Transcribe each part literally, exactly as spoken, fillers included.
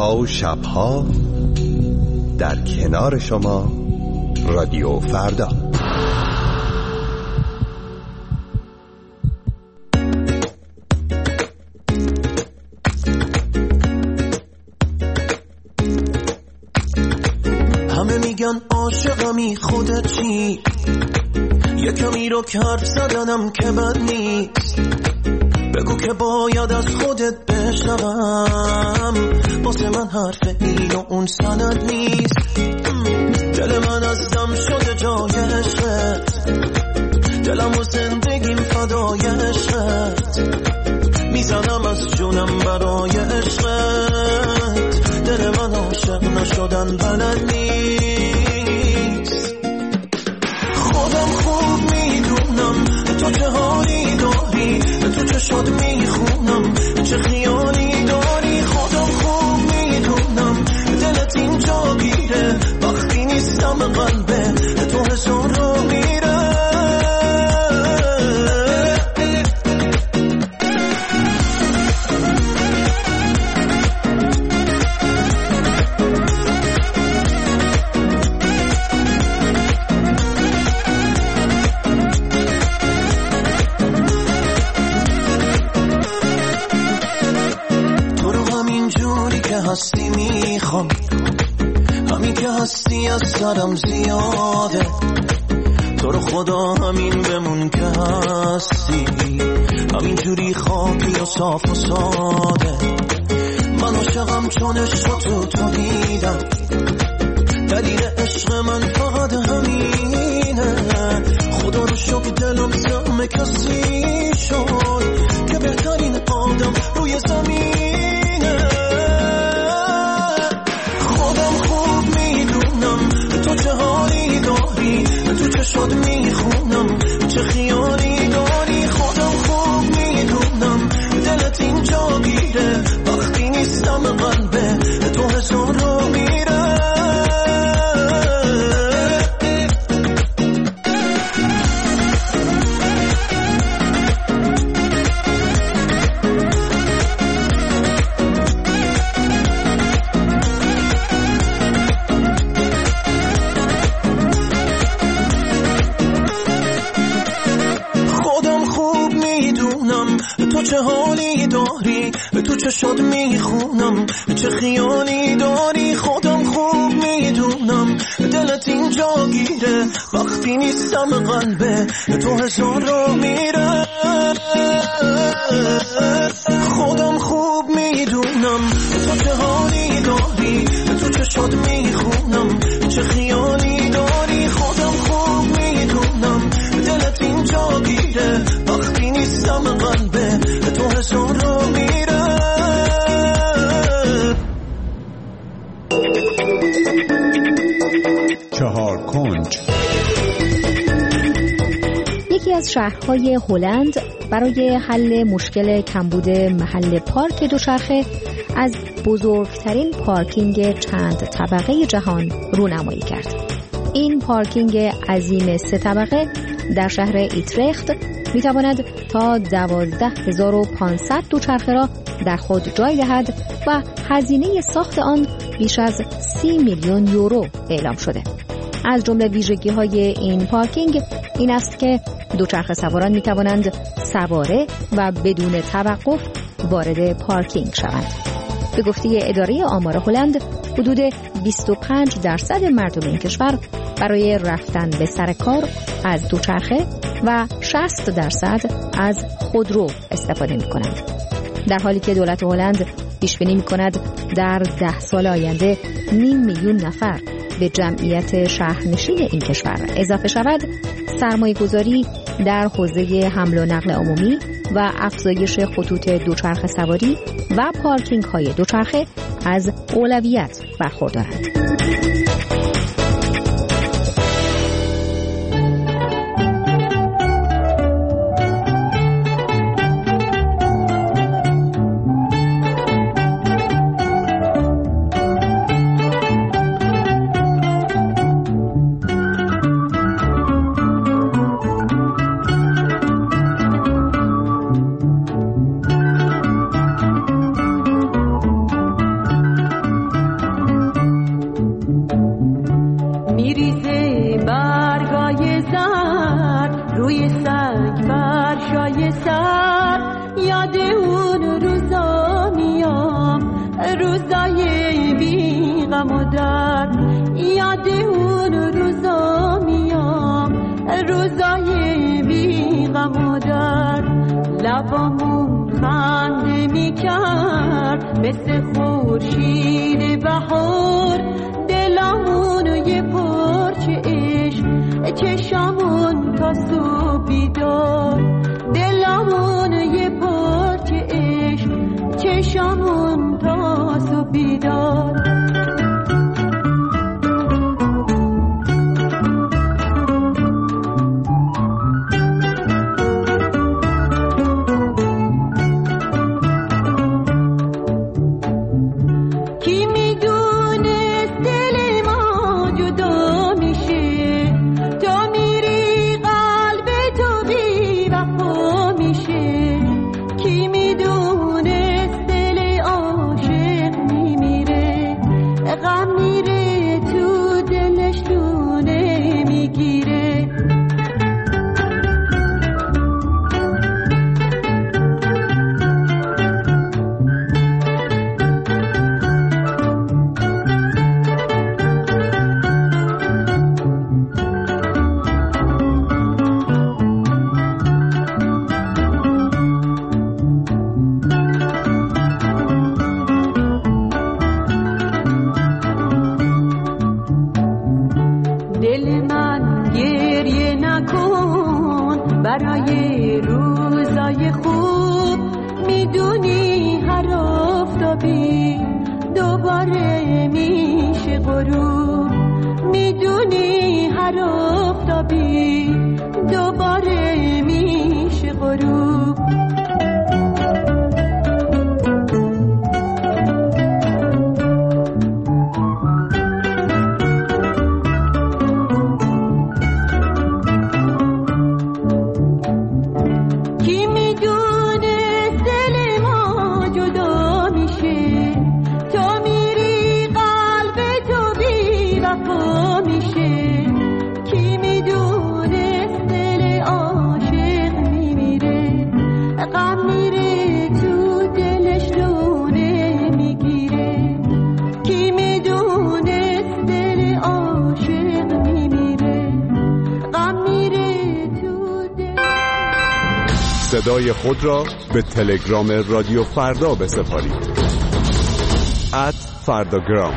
روزها و شبها در کنار شما رادیو فردا. همه میگن عاشقمی، خودت چی؟ یه کمی رو کرد زدنم که بد نیست. بگو که باید از خودت بشنوم، واسه من حرف این و اون سند نیست. دل من از دم شده جای عشقت، دلم و زندگیم فدای عشقت. میزنم از جونم برای عشقت، دل من عاشق نشدن بلد نیست. خودم خوب میدونم تو چه حالی داری، تو چه شاد میخونم چه خیالی داری. خودم خوب میدونم دلت اینجا گیره، وقتی نیستم قلبه تو هزار رو میره. هستی میخوام، همین که هستی از سرم زیاده. تو رو خدا همین بمون که هستی، همین جوری خاکی و صاف و ساده. من عاشقم چون عشق تو تو دیدم، دلیل عشق من فقط همینه. خدا رو شکر دلم زم کسی شد که بهترین آدم روی زمینه. تو چه حالی داری، تو چه شاد میخونم چه خیالی داری. خودم خوب میدونم دلت اینجا گیره، وقتی نیستم قلبه تو هزار رو میره. تو چه حالی داری، تو چه شاد میخونم چه خیالی داری. خودم خوب میدونم دلت اینجا گیره، وقتی نیستم قلبه تو هزار رو میره. خودم خوب میدونم تو چه حالی داری، تو چه شاد میخونم چه خیالی داری. خودم خوب میدونم دلت اینجا گیره، وقتی نیستم قلبه تو هزار رو میره. چهار کنج. یکی از شهرهای هلند برای حل مشکل کمبود محل پارک دوچرخه از بزرگترین پارکینگ چند طبقه جهان رونمایی کرد. این پارکینگ عظیم سه طبقه در شهر ایترخت میتواند تا دوازده هزار و پانصد دوچرخه را در خود جای دهد و هزینه ساخت آن بیش از سی میلیون یورو اعلام شده. از جمله ویژگی‌های این پارکینگ این است که دوچرخه سواران میتوانند سواره و بدون توقف وارد پارکینگ شوند. به گفته اداره آمار هلند، حدود بیست و پنج درصد مردم این کشور برای رفتن به سر کار از دوچرخه و شصت درصد از خودرو استفاده می کنند. در حالی که دولت هلند پیش بینی می کند در ده سال آینده نیم میلیون نفر به جمعیت شهرنشین این کشور اضافه شود، سرمایه گذاری در حوزه حمل و نقل عمومی و افزایش خطوط دوچرخه سواری و پارکینگ های دوچرخه از اولویت برخوردارند. برگای زرد روی سنگ فرشای سر، یاد اون روزا میام، روزای بی غم و درد. یاد اون روزا میام، روزای بی غم و درد. لبامون خنده میکرد مثل خورشید بهار، دلمون یه پرچه عشق، چشمون تا صبح بیدار. دلمون یه پرچه عشق، چشمون تا صبح بیدار. برای روزای خوب میدونی هر آفتابی دوباره میشه غروب. میدونی هر آفتابی دوباره میشه غروب. صدای خود را به تلگرام رادیو فردا بسپارید. ات فرداگرام.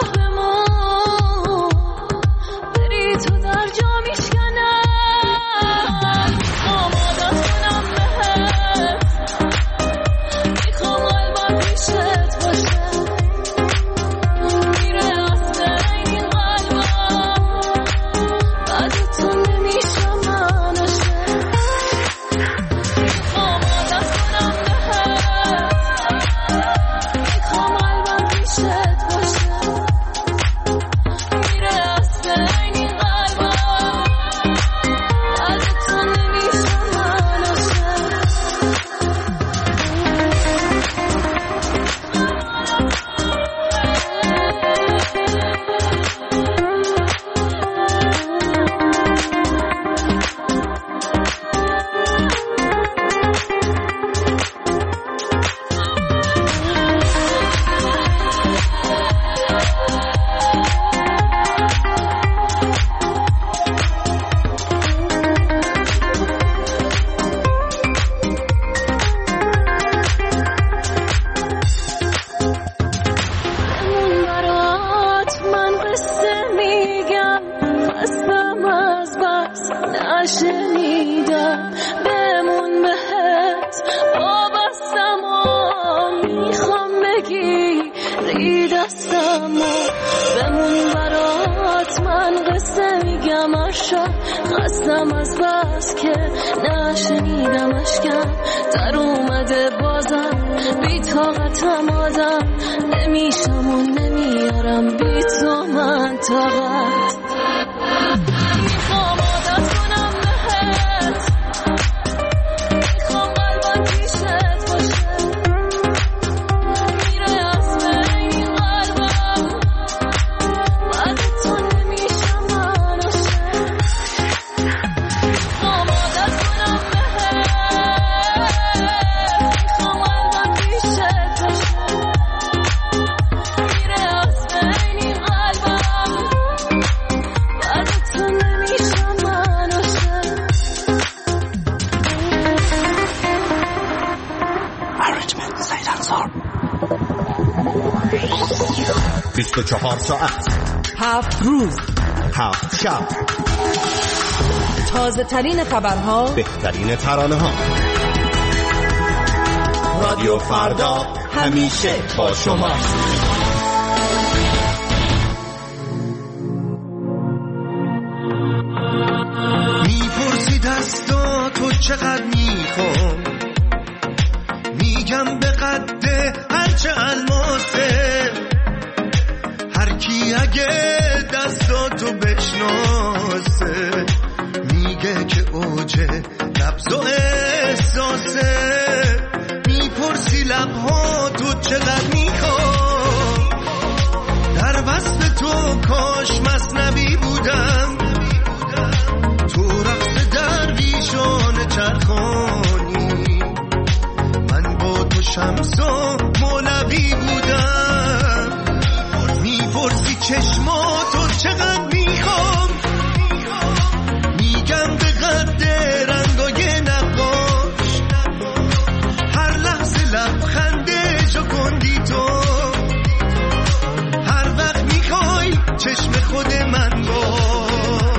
بری تو در جا میشکنم. نشنیدم بمون بهت وابستم و میخوام بگیری دستم و بمون برات من قصه میگم ارشا خستم از بس که نشنیدم اشکم در اومده بازم بی طاقتم آدم نمیشم و نمیارم بی تو من طاقت میخوام عادت کنم بهت میخوام قلبم پیشت باشه میره از بین قلبم بعد تو نمیشم من عاشق میخوام عادت کنم بهت میخوام قلبم پیشت باشه میره از بین قلبم بعد تو نمیشم من عاشق Arrangement سید انصار. بیست و چهار ساعت، هفت روز، هفت شب، تازه ترین خبرها، بهترین ترانه ها. رادیو فردا همیشه با شما. میپرسی دستا تو چقدر میخوام، میگم به قد هرچه الماسه. هر کی اگه دستاتو بشناسه میگه که اوجه نبض و احساسه. میپرسی لبها تو چقدر میخوام، در وصف تو کاش مثنوی بودم. تو رقص درویشان چرخانی، من با تو شمس و مولوی بودم. میپرسی چشماتو چقدر میخوام، میگم به قد رنگای نقاش. هر لحظه لبخنده جوکندی تو، هر وقت میخوای چشم خود من باش.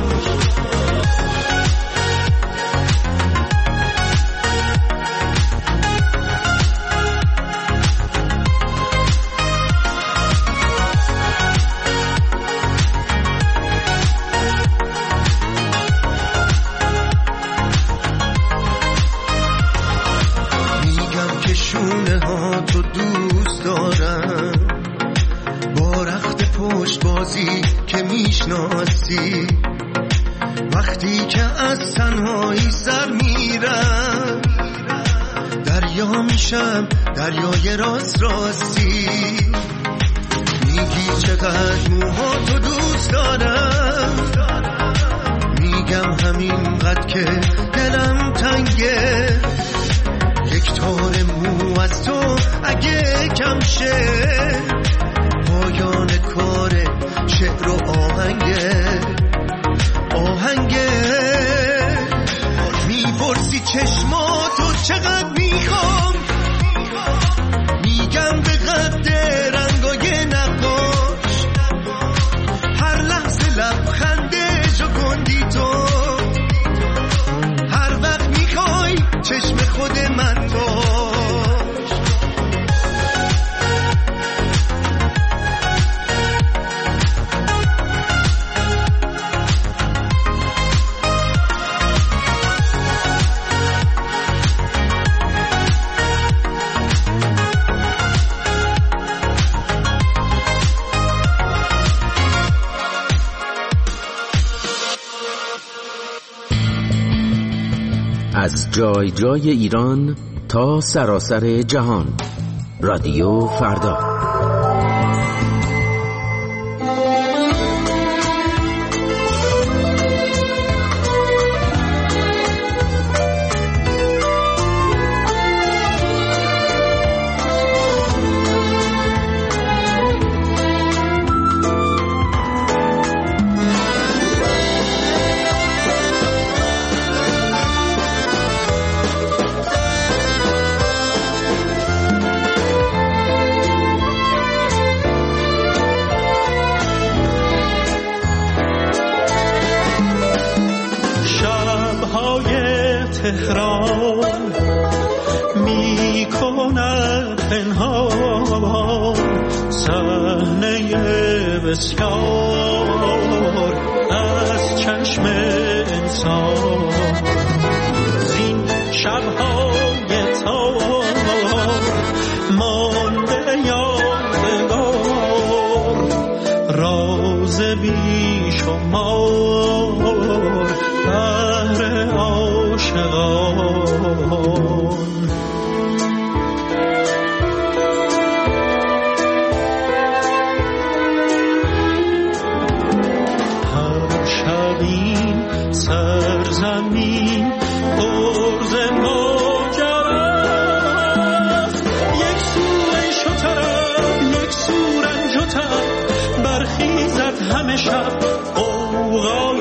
شونه ها تو دوست دارم، با رخت پشت بازی که میشناسی. وقتی که از تنهایی سر میرم، دریا میشم دریای راست راستی. میگی چقدر موها تو دوست دارم، میگم همینقدر که دلم تنگه. یک تار مو از تو اگه کم شه، پایان کار شعر و آهنگه آهنگه. میپرسی چشماتو چقدر میخوام، میگم به قد رنگای نقاش. هر لحظه لبخنده جوکندی تو، هر وقت میخوای چشم خود من باش. از جای جای ایران تا سراسر جهان، رادیو فردا. تهران می کند پنهان صحنه بسیار از چشم انسان. زین شب‌های تار مانده یادگار راز بی شمار بهر عاشقان. هر شب این سرزمین پرز ماجراست، یک سو شترم یک سو رنج و تب برخیزد همه شب غوغای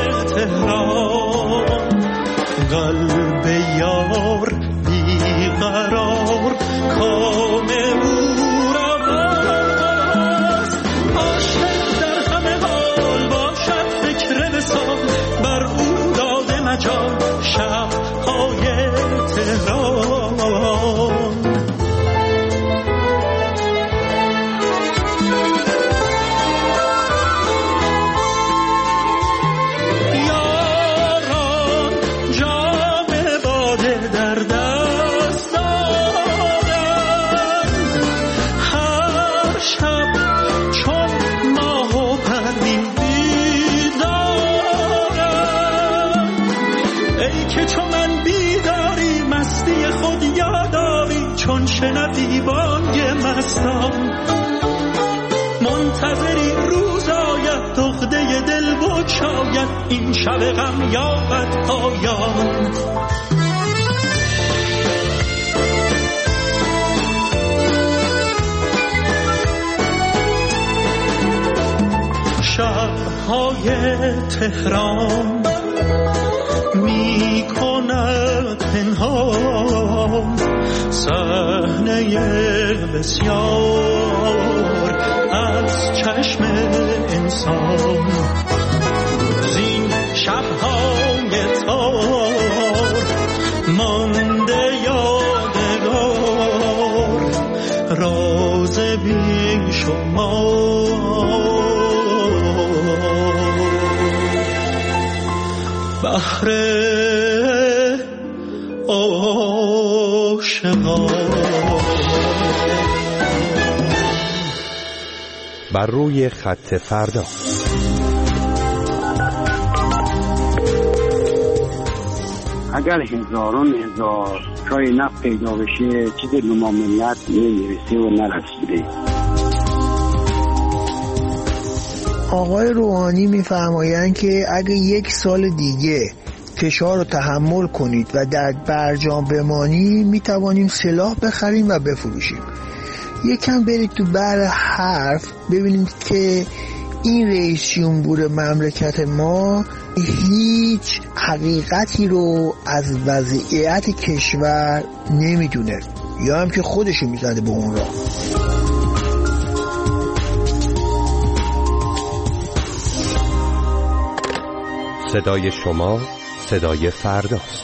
تهران. قلب یار بیقرار کام او را باست، عاشق در همه حال باشد فکر وصال بر او داده مجال شب‌های تهران. چون شنوی بانگ مستان منتظری روز آید دغده دل بگشاید این شب غم یابد پایان. شب‌های تهران می کند پنهان صحنه بسیار از چشم انسان. زین شب‌های تار مانده یادگار راز بی شمار بهر بر روی خط فردا. اگر هزاران هزار جای نفت پیدا بشه چیزی به ما ملت نمیرسه و نرسیده. آقای روحانی میفرمایند که اگه یک سال دیگه فشار رو تحمل کنید و در برجام بمانی میتوانیم سلاح بخریم و بفروشیم. یکم برید تو بر حرف ببینید که این رئیس جمهور مملکت ما هیچ حقیقتی رو از وضعیت کشور نمیدونه یا هم که خودشو میزده به اون راه. صدای شما صدای فرداست.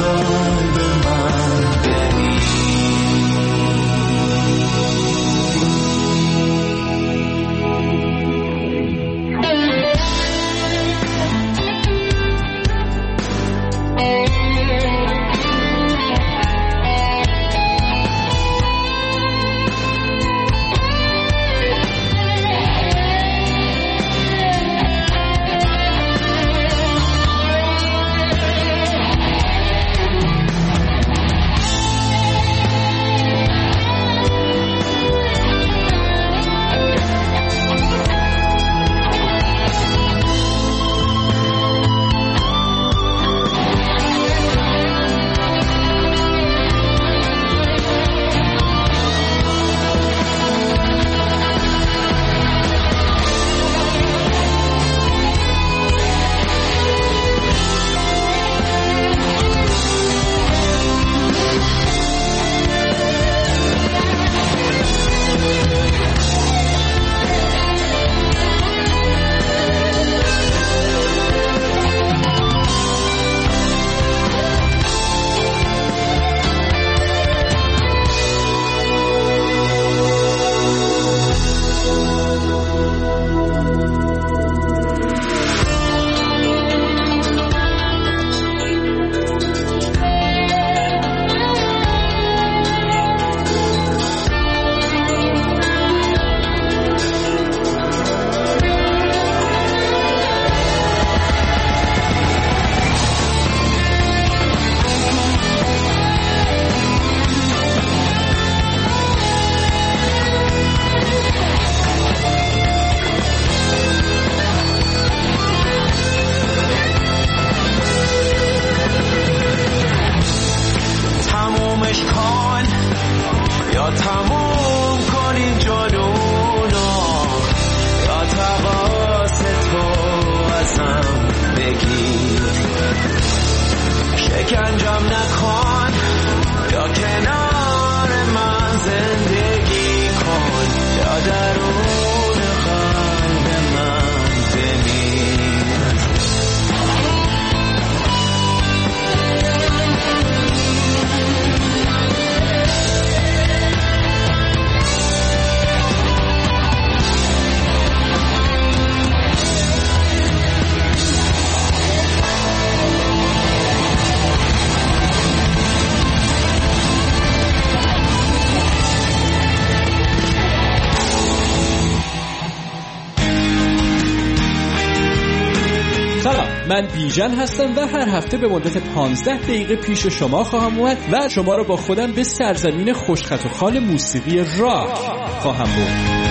قلب من بمیر. من بیژن هستم و هر هفته به مدت پانزده دقیقه پیش شما خواهم اومد و شما رو با خودم به سرزمین خوشخط و خال موسیقی راک خواهم برد.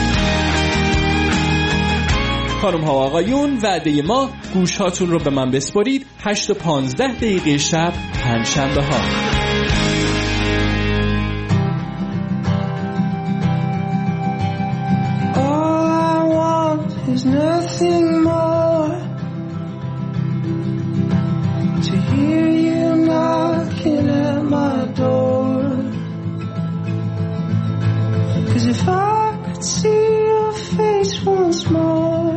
خانم ها و آقایون، وعده ما گوش هاتون رو به من بسپارید. هشت و پانزده دقیقه شب پنجشنبه ها. All I want is nothing more to hear you knocking at my door. 'Cause if I could see your face once more,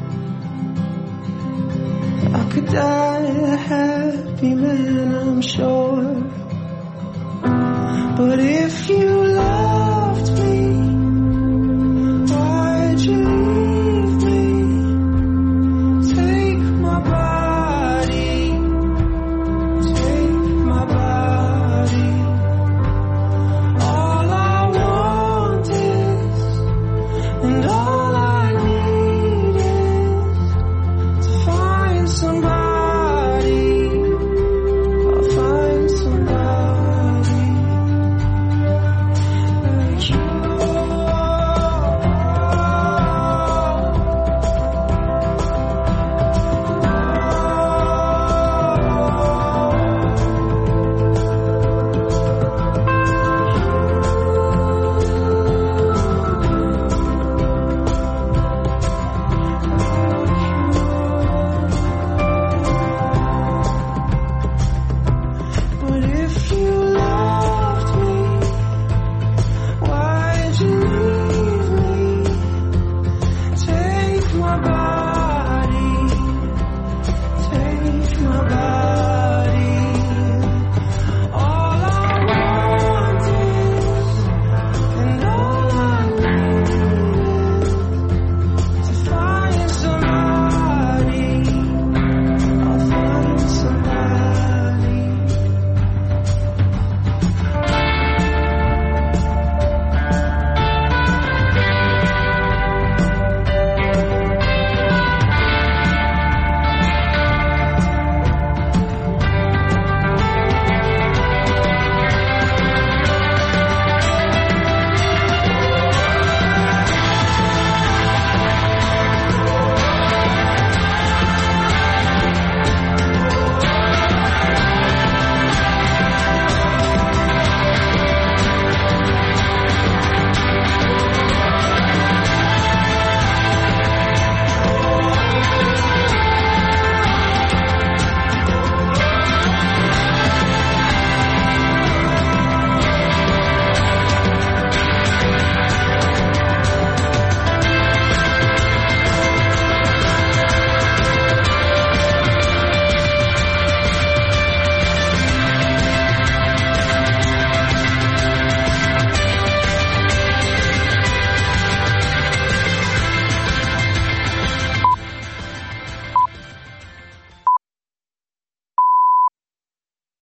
I could die a happy man, I'm sure. But